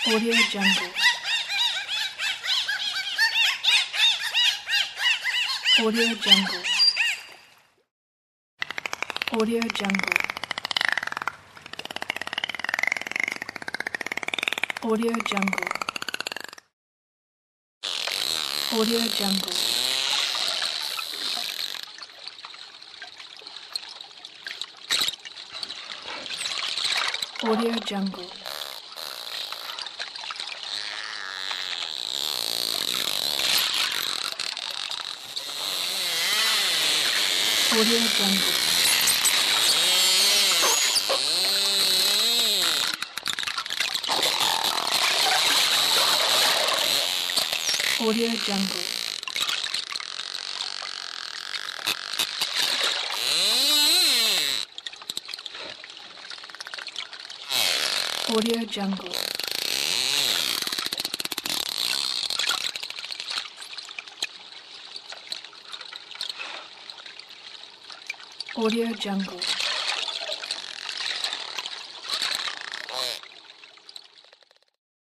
Audio Jungle. Audio Jungle. Audio Jungle. Audio Jungle. Audio Jungle. Audio Jungle. Audio Jungle. Audio Jungle. Audio Jungle. Audio Jungle.